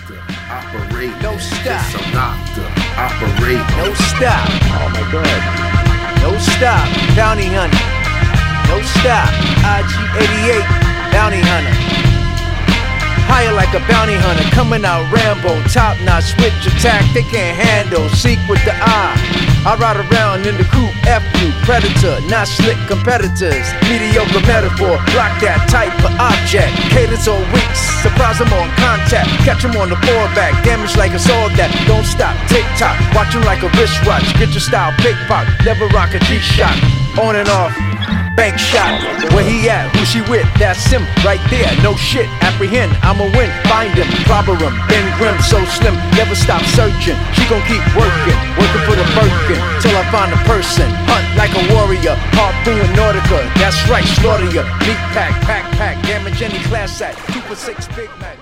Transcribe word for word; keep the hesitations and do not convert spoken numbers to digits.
to operate. No stop. It's a knock to operate. No stop. Oh my God. No stop. Bounty hunter. No stop. I G eighty-eight. Bounty hunter. Higher like a bounty hunter, coming out Rambo, top notch, switch attack, they can't handle, seek with the eye. I ride around in the coupe, F U, predator, not slick competitors, mediocre metaphor, block that type of object, cadence or weeks, surprise them on contact, catch them on the foreback, damage like it's all that, don't stop, tick tock, watch them like a wristwatch, get your style pickpock, never rock a G-Shock, on and off. Bank shot, where he at, who she with, that's him, right there, no shit, apprehend, I'ma win, find him, clobber him, Ben Grimm, so slim, never stop searching, she gon' keep working, working for the Birkin, till I find a person, hunt like a warrior, harpoon Nautica, that's right, slaughter ya, meat pack, pack, pack, damage any class act, two for six Big Mac.